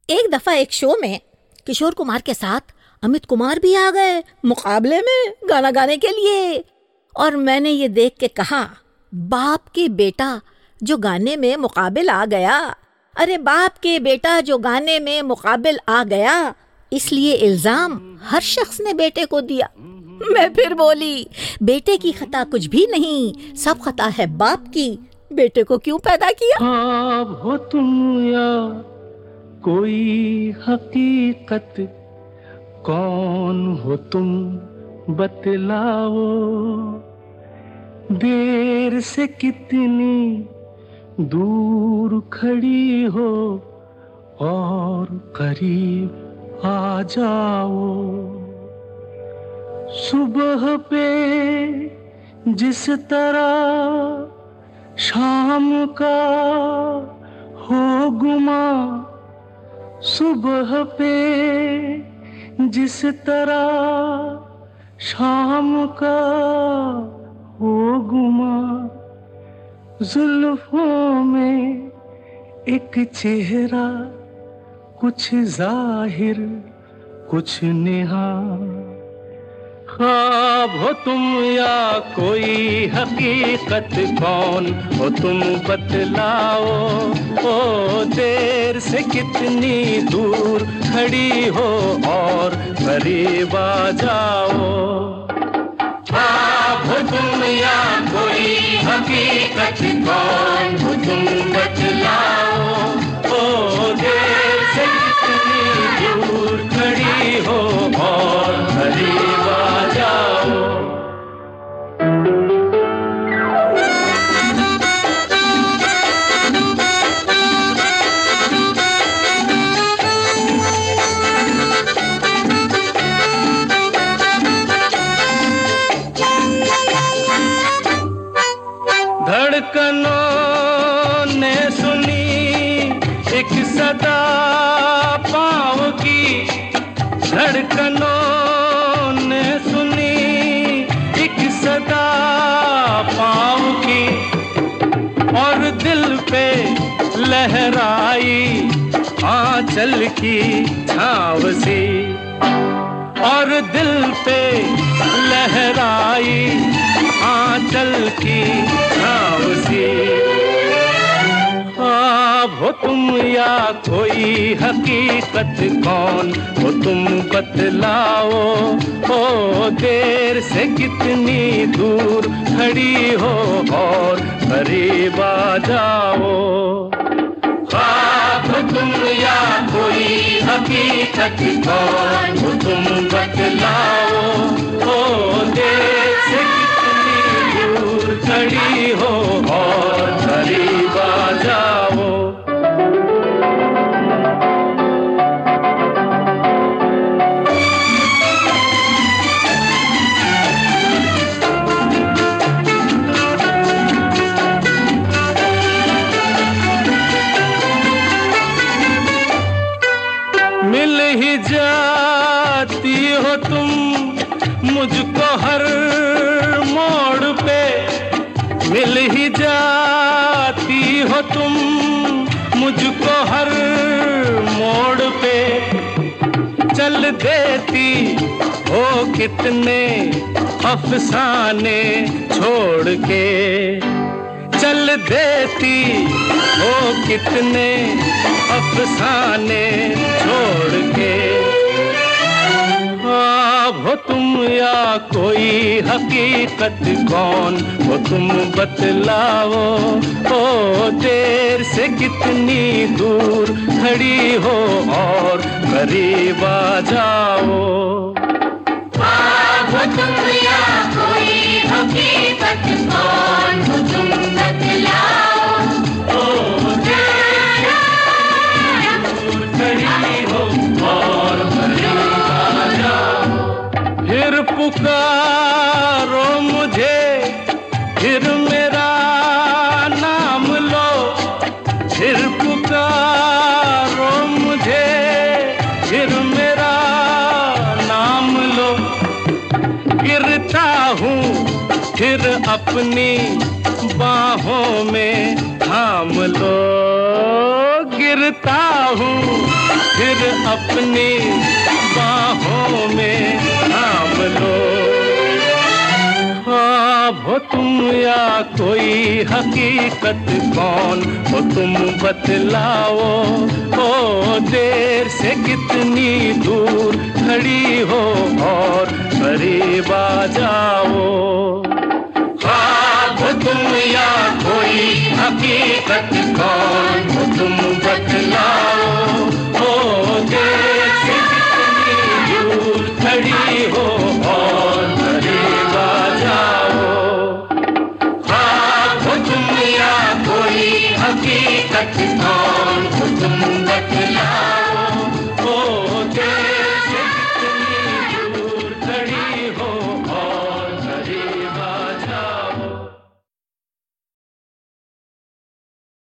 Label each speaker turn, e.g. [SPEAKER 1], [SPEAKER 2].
[SPEAKER 1] एक दफा एक शो में किशोर कुमार के साथ अमित कुमार भी आ गए मुकाबले में गाना गाने के लिए। और मैंने ये देख के कहा, बाप के बेटा जो गाने में मुकाबिल आ गया। अरे बाप के बेटा जो गाने में मुकाबिल आ गया, इसलिए इल्जाम हर शख्स ने बेटे को दिया। मैं फिर बोली, बेटे की खता कुछ भी नहीं, सब खता है बाप की। बेटे को क्यों पैदा किया?
[SPEAKER 2] ख्वाब हो तुम या कोई हकीकत, कौन हो तुम बतलाओ। देर से कितनी दूर खड़ी हो और करीब आ जाओ। सुबह पे जिस तरह शाम का हो गुमा, सुबह पे जिस तरह शाम का हो गुमा। जुल्फों में एक चेहरा, कुछ जाहिर कुछ नेहा। ख्वाब हो तुम या कोई हकीकत, कौन हो तुम बतलाओ। ओ देर से कितनी दूर खड़ी हो और करीब आ जाओ। ख्वाब हो तुम या कोई हकीकत, कौन हो तुम बतलाओ। ओ देर से कितनी दूर खड़ी हो और करीब आ जाओ। धड़कनों ने सुनी एक सदा पाँव की, धड़कनों ने सुनी एक सदा पाँव की। और दिल पे लहराई आंचल की छाँव सी, और दिल पे लहराई आंचल की छाँव सी। ख्वाब हो तुम या कोई हकीकत, कौन हो तुम बतलाओ। ओ देर से कितनी दूर खड़ी हो और करीब आ जाओ। ख्वाब हो तुम या कोई हकीकत, कौन हो तुम बतलाओ। ओ देर से कितनी दूर खड़ी हो और करीब आ जाओ। मिल ही जाती हो तुम मुझको हर मोड़ पे, मिल ही जाती हो तुम मुझको हर मोड़ पे। चल देती हो कितने अफसाने छोड़ के, चल देती हो कितने अफसाने छोड़ के। ख्वाब हो तुम या कोई हकीकत, कौन हो तुम बतलाओ। ओ देर से कितनी दूर खड़ी हो और करीब आ जाओ।
[SPEAKER 3] ख्वाब हो तुम या कोई हकीकत, कौन हो तुम बतलाओ।
[SPEAKER 2] ओ देर से दूर खड़ी हो और करीब आ जाओ। फिर पुकारो मुझे, फिर मेरा नाम लो। फिर पुकारो मुझे, फिर मेरा नाम लो। गिरता हूँ फिर अपनी बाहों में थाम लो। गिरता हूँ फिर अपनी बाहों में थाम लो। ख्वाब हो तुम या कोई हकीकत, कौन हो तुम बतलाओ। ओ देर से कितनी दूर खड़ी हो और करीब आ जाओ। ख्वाब हो तुम या कोई हकीकत, कौन हो तुम बतलाओ। ओ देर से कितनी दूर खड़ी हो और करीब आ जाओ। ख्वाब हो तुम या कोई हकीकत, कौन हो तुम बतलाओ।